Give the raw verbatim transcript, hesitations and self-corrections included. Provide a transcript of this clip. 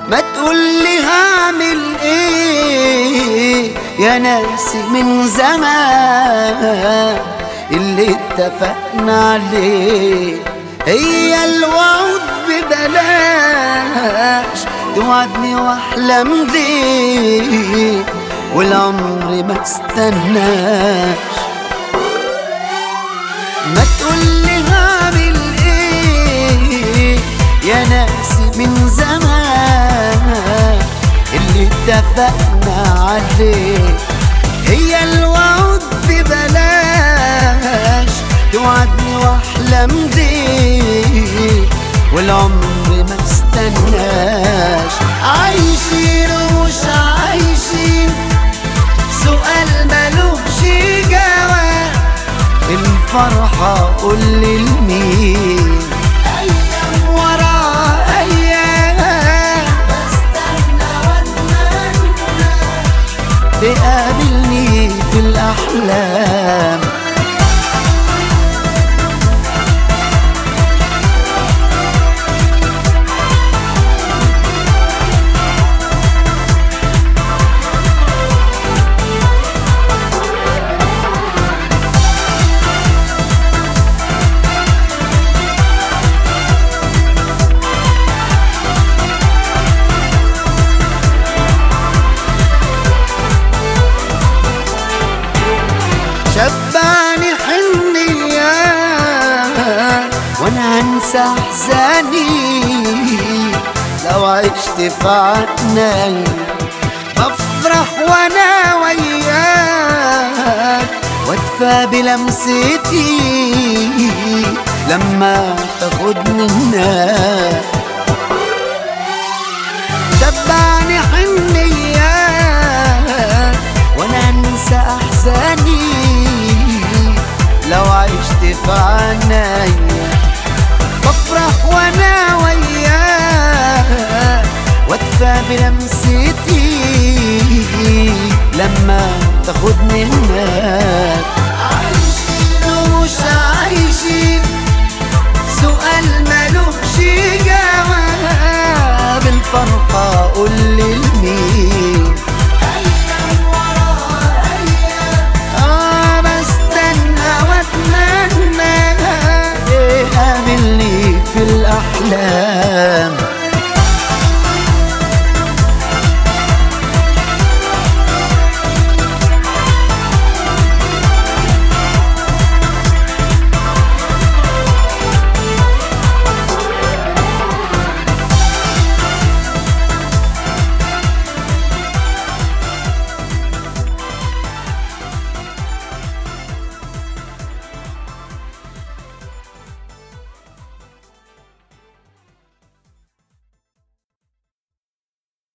ما تقولي هعمل ايه يا ناسي من زمان اللي اتفقنا عليه. هي الوعود ببلاش توعدني واحلم بيه والعمر ما استناش. ما تقولي هعمل ايه يا ناسي من زمان اللي اتفقنا عليه. هي الوعود ببلاش توعدني واحلم بيه والعمر ما استناش. عايشين ومش عايشين سؤال ملوش جواب. الفرحة قول لي لمين؟ أيام ورا أيام بستنى وأتمنى تقابلني في الأحلام. شبعني حنية وانا هنسى احزاني لو عشت في عناي. بفرح وانا وياك وادفى بلمستي لما تاخدني هناك. شبعني حنية وانا انسى احزاني لو عشت في عناي. بفرح وانا وياك وادفى بلمستي لما تاخدني هناك. عايشين ومش عايشين سؤال ملوش جواب. الفرحة قول